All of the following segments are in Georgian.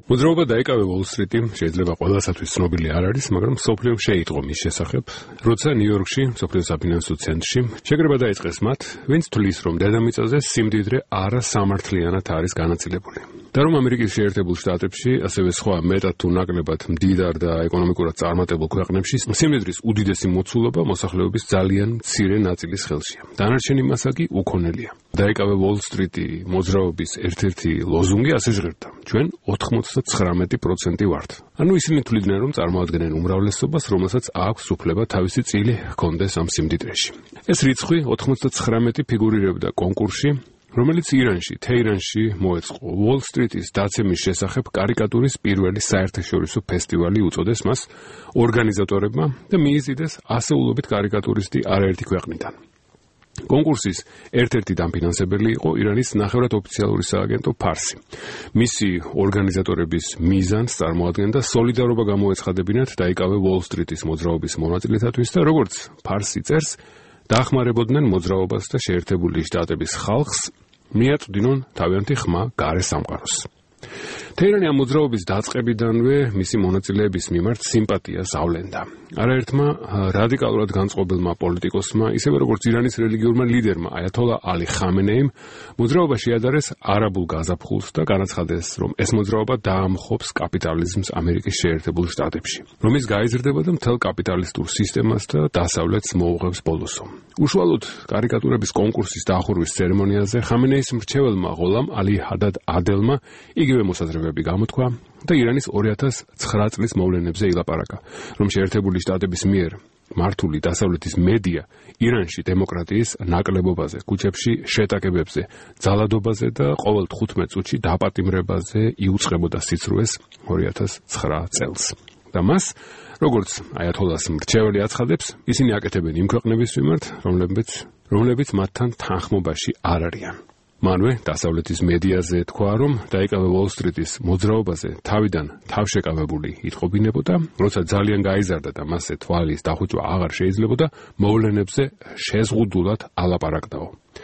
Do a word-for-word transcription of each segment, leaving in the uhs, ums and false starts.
მოძრაობა დაიკავე Wall Street-ი შეიძლება ყველასათვის ცნობილი არ არის, მაგრამ მსოფლიომ შეიტყო მის შესახებ, როცა ნიუ-იორკში, მსოფლიოს საფინანსო ცენტრში, შეკრება დაიწყეს მათ, ვინც თვლის, რომ დედამიწაზე სიმდიდრე არასამართლიანად არის განაწილებული. და რომ ამერიკის შეერთებულ შტატებში, ასევე სხვა მეტად თუ ნაკლებად მდიდარ და ეკონომიკურად წარმატებულ ქვეყნებში სიმდიდრის უდიდესი მოცულობა მოსახლეობის ძალიან მცირე ნაწილის ხელშია. დანარჩენი მასა კი უქონელია. დაიკავე Wall Street-ი მოძრაობის ერთ-ერთი ლოზუნგი ასე ჟღერდა: ჩვენ ოცდათხმეტ პროცენტი ვართ. ანუ ისინი თვლიდნენ, რომ წარმოადგენენ უმრავლესობას, რომელსაც აქვს უფლება თავისი წილი ჰქონდეს ამ სიმდიდრეში. ეს რიცხვი ოცდათხმეტი ფიგურირებდა კონკურსში, რომელიც ირანში, თეირანში მოეწყო. Wall Street-ის დაცემის შესახებ კარიკატურის პირველი საერთაშორისო ფესტივალი უწოდეს მას ორგანიზატორებმა და მიიზიდეს ასეულობით კარიკატურისტი არაერთი ქვეყნიდან. კონკურსის ერთ-ერთი დამფინანსებელი იყო ირანის ნახევრად ოფიციალური სააგენტო ფარსი. მისი ორგანიზატორების მიზანს წარმოადგენდა სოლიდარობა გამოეცხადებინათ დაიკავე Wall Street-ის მოძრაობის მონაწილეთათვის და როგორც ფარსი წერს, დაახმარებოდნენ მოძრაობას და შეერთებული შტატების ხალხს, მიაწვდინონ თავიანთი ხმა გარე სამყაროს. თეირანი ამ მოძრაობის დაწყებიდანვე მისი მონაწილეების მიმართ სიმპათიას ავლენდა. არაერთმა რადიკალურად განწყობილმა პოლიტიკოსმა, ისევე როგორც ირანის რელიგიურმა ლიდერმა აიათოლა ალი ხამენეიმ, მოძრაობა შეადარეს არაბულ გაზაფხულს და განაცხადეს, რომ ეს მოძრაობა დაამხობს კაპიტალიზმს ამერიკის შეერთებულ შტატებში, რომ ის გაიზრდება და მთელ კაპიტალისტურ სისტემას და დასავლეთს მოუღებს ბოლოსო. უშუალოდ კარიკატურების კონკურსის დაახურვის ცერემონიაზე ხამენეის მრჩეველმა ღოლამ ალი ჰადად ადელმა იგივე მოსაზრებები გამოთქვა და ირანის ორი ათას ცხრა წლის მოვლენებზე ილაპარაკა, რომ შეერთებული შტატების მიერ მართული დასავლეთის მედია ირანში დემოკრატიის ნაკლებობაზე, ქუჩებში შეტაკებებზე, ძალადობაზე და ყოველ თხუთმეტ წუთში დაპატიმრებაზე იუწყებოდა სიცრუეს ორი ათას ცხრა წელს. და მას, როგორც აიათოლას მრჩეველი აცხადებს, ისინი აკეთებენ იმ ქვეყნების მიმართ, რომლებიც, რომლებიც მათთან თანხმობაში არ არიან. მანვე დასავლეთის მედიაზე თქვა, რომ დაიკავე Wall Street-ის მოძრაობაზე თავიდან თავშეკავებული იტყობინებოდა, როცა ძალიან გაიზარდა და მასზე თვალის დახუჭვა აღარ შეიძლებოდა, მოვლენებზე შეზღუდულად ალაპარაკდაო.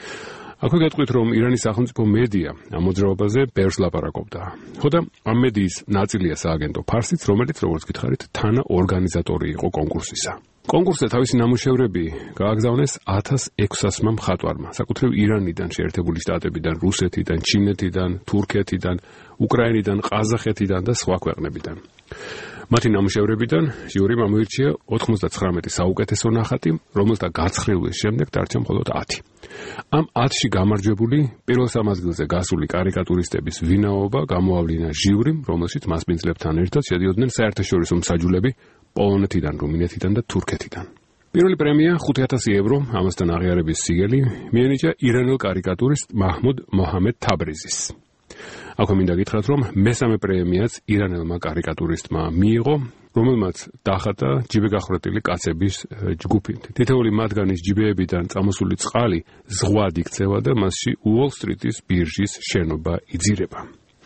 აქვე გეტყვით, რომ ირანის სახელმწიფო მედია ამ მოძრაობაზე ბევრს ლაპარაკობდა. ხოდა ამ მედიის ნაწილია სააგენტო ფარსიც, რომელიც, როგორც გითხარით, თანა ორგანიზატორი იყო კონკურსისა. კონკურსზე თავისი ნამუშევრები გააგზავნეს ათას ექვსასმა მხატვარმა, საკუთრივ ირანიდან, შეერთებული შტატებიდან, რუსეთიდან, ჩინეთიდან, თურქეთიდან, უკრაინიდან, ყაზახეთიდან და სხვა ქვეყნებიდან. მათი ნამუშევრებიდან ჟიურიმ ამოირჩია ოცდათვრამეტი საუკეთესო ნახატი, რომელთა გაცხრილვის შემდეგ დარჩა მხოლოდ ათი. ამ ათში გამარჯვებული პირველ სამადგილზე გასული კარიკატურისტების ვინაობა გამოავლინა ჟიურიმ, რომელშიც მასპინძლებთან ერთად შედიოდნენ საერთაშორისო მსაჯულები პოლონეთიდან, რუმინეთიდან და თურქეთიდან. პირველი პრემია ხუთი ათასი ევრო, ამასთან აღიარების სიგელი მიენიჭა ირანელ კარიკატურისტ მაჰმუდ მოჰამედ თაბრიზის. აქვე მინდა გითხრათ, რომ მესამე პრემიაც ირანელმა კარიკატურისტმა მიიღო, რომელმაც დახატა ჯიბეგახვრეტილი კაცების ჯგუფი. თითოეული მათგანის ჯიბეებიდან წამოსული წყალი ზღვად იქცევა და მასში Wall Street-ის ბირჟის შენობა იძირება.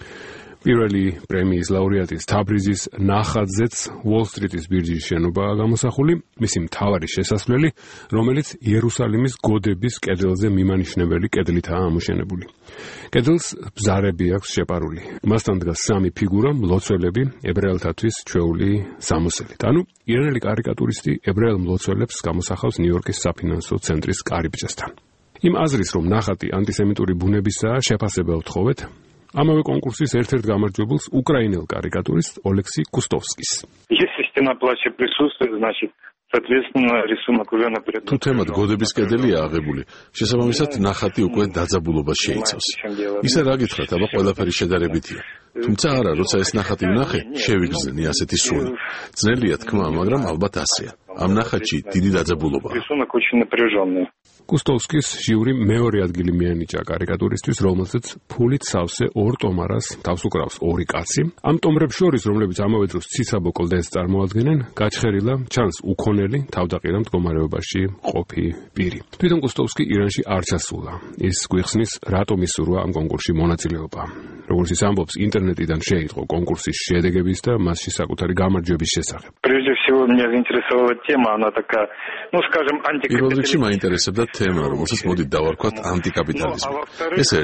პირველი პრემიის ლაურეატის თაბრიზის ნახატზეც Wall Street-ის ბირჟის შენობაა გამოსახული, მისი მთავარი შესასვლელი, რომელიც იერუსალიმის გოდების კედელზე მიმანიშნებელი კედლითაა ამოშენებული. კედელს ბზარები აქვს შეპარული. მასთან დგას სამი ფიგურა, მლოცველები, ებრაელთათვის ჩვეული სამოსელით. ანუ ირანელი კარიკატურისტი ებრაელ მლოცველებს გამოსახავს ნიუ-იორკის საფინანსო ცენტრის კარიბჭესთან. იმ აზრის, რომ ნახატი ანტისემიტური ბუნებისაა, შეფასება ვთხოვეთ ამავე კონკურსის ერთ-ერთ გამარჯვებულს უკრაინელ კარიკატურისტ ოლექსი კუსტოვსკის. თუ თემად გოდების კედელია აღებული, შესაბამისად ნახატი უკვე დაძაბულობას შეიცავს. ისე რა გითხრათ, აბა ყველაფერი შედარებითია. თუმცა არა, როცა ეს ნახატი ვნახე, შევიგრძნი ასეთი სუნი. ძნელია თქმა, მაგრამ ალბათ ასეა. ამ ნახატში დიდი დაძაბულობაა. კუსტოვსკის ჟიურიმ მეორე ადგილი მიენიჭა კარიკატურისთვის, რომელზეც ფულით სავსე ორ ტომარას თავს უკრავს ორი კაცი. ამ ტომრებს შორის, რომლებიც ამავე დროს ციცაბო კლდეს წარმოადგენენ, გაჩხერილა ჩანს უქონელი თავდაყირა მდგომარეობაში ყოფი პირი. თვითონ კუსტოვსკი ირანში არ ჩასულა. ის გვიხსნის, რატომ ისურვა ამ კონკურსში მონაწილეობა. როგორც ის ამბობს, ინტერნეტიდან შეიტყო კონკურსის შედეგების და მასში საკუთარი გამარჯვების შესახებ. პირველ რიგში მაინტერესებდა თემა, რომელსაც მოდით დავარქვათ ანტიკაპიტალიზმი. ეს ერთი.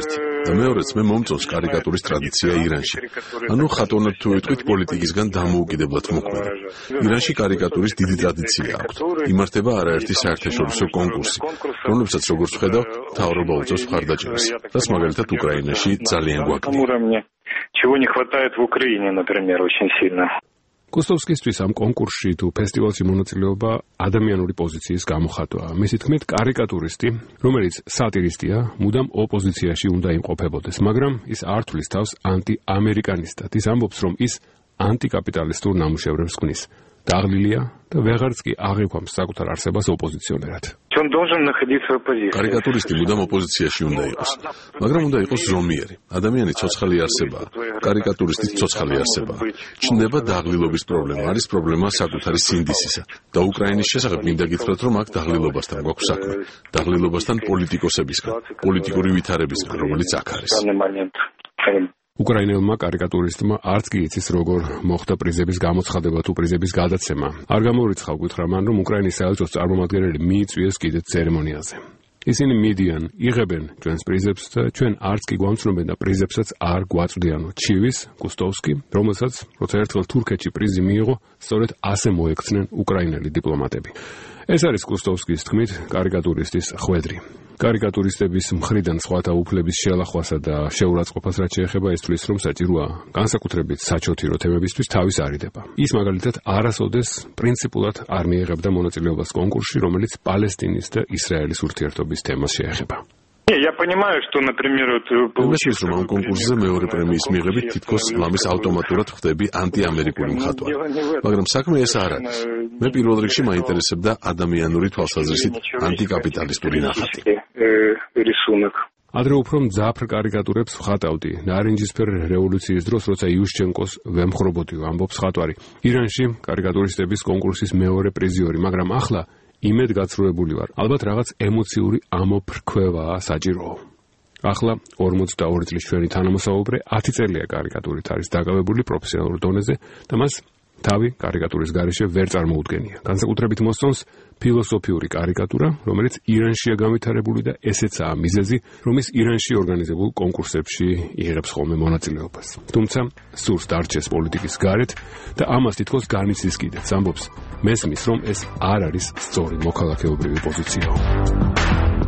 და მეორეც მე მომწონს კარიკატურის ტრადიცია ირანში. ანუ ხატოვნად თუ ვიტყვით პოლიტიკისგან დამოუკიდებლად მოქმედა. ირანში კარიკატურის დიდი ტრადიცია აქვს. იმართება არაერთი საერთაშორისო კონკურსი, რომლებსაც როგორც ვხედავ, მთავრობა უწევს მხარდაჭერას. რაც მაგალითად უკრაინაში ძალიან გვაკლია. Чего не хватает в Украине, например, очень сильно. კუსტოვსკისთვის ამ კონკურსში თუ ფესტივალში მონაწილეობა ადამიანური პოზიციის გამოხატვაა. მისი თქმით, კარიკატურისტი, რომელიც სატირისტია, მუდამ ოპოზიციაში უნდა იმყოფებოდეს, მაგრამ ის არ თვლის თავს ანტიამერიკანისტად. ის ამბობს, რომ ის ანტიკაპიტალისტურ ნამუშევრებს ქმნის. დაღლილია და ვეღარც კი აღიქვამს საკუთარ არსებას ოპოზიციონერად. Он должен находиться в оппозиции. კარიკატურისტი მუდამ ოპოზიციაში უნდა იყოს, მაგრამ უნდა იყოს ზომიერი. ადამიანი ცოცხალი არსებაა, კარიკატურისტი ცოცხალი არსებაა. ჩნდება დაღლილობის პრობლემა, არის პრობლემა საკუთარი სინდისისა. და უკრაინის შესახებ მინდა გითხრათ, რომ აქ დაღლილობასთან გვაქვს საქმე. დაღლილობასთან პოლიტიკოსებისგან, პოლიტიკური ვითარებისგან, რომელიც აქ არის. უკრაინელმა კარიკატურისტმა არც კი იცის როგორ მოხდა პრიზების გამოცხადება თუ პრიზების გადაცემა. არ გამოურიცხავ გითხრა მან, რომ უკრაინის საელჩოს წარმომადგენელი მიიწვიეს კიდეც ცერემონიაზე. ისინი მიდიან, იღებენ ჩვენს პრიზებს და ჩვენ არც კი გვამცნობენ და პრიზებსაც არ გვაწვდიანო. ჩივის, კუსტოვსკი, რომელსაც როცა ერთხელ თურქეთში პრიზი მიიღო, სწორედ ასე მოექცნენ უკრაინელი დიპლომატები. ეს არის კუსტოვსკის თქმით კარიკატურისტის ხვედრი. კარიკატურისტების მხრიდან სხვათა უფლების შელახვასა და შეურაცხყოფას რაც შეეხება ეს თვლის, რომ საჭიროა განსაკუთრებით საჩოთირო თემებისთვის თავის არიდება. ის მაგალითად არასოდეს პრინციპულად არ მიიღებდა მონაწილეობას კონკურსში, რომელიც პალესტინის და ისრაელის ურთიერთობის თემას შეეხება. Не, я понимаю, что, например, вот получив რომ ამ კონკურსზე მეორე პრემიის მიღებით თითქოს ლამის ავტომატურად ხდები ანტიამერიკული მხატვარი. მაგრამ საქმე ეს არ არის. მე პირველ რიგში მაინტერესებდა ადამიანური თვალსაზრისით ანტიკაპიტალისტური ნახატი. ადრე უფრო მძაფრ კარიკატურებს ვხატავდი ნარინჯისფერ რევოლუციის დროს, როცა იუშჩენკოს ვემხრობოდი, ამბობს მხატვარი. ირანში კარიკატურისტების კონკურსის მეორე პრიზიორი, მაგრამ ახლა იმედგაცრუებული ვარ. ალბათ რაღაც ემოციური ამოფრქვევაა საჭირო. ახლა ორმოცდაორი წლის ჩვენი თანამოსაუბრე ათი წელია კარიკატურით არის დაკავებული პროფესიონალურ დონეზე და მას თავი კარიკატურის გარეშე ვერ წარმოუდგენია. განსაკუთრებით მოსწონს ფილოსოფიური კარიკატურა, რომელიც ირანშია განვითარებული და ესეცაა მიზეზი, რომ ის ირანში ორგანიზებულ კონკურსებში იღებს ხოლმე მონაწილეობას. თუმცა სურს დარჩეს პოლიტიკის გარეთ და ამას თითქოს განიცდის კიდეც. ამბობს, მესმის, რომ ეს არ არის სწორი მოქალაქეობრივი პოზიცია.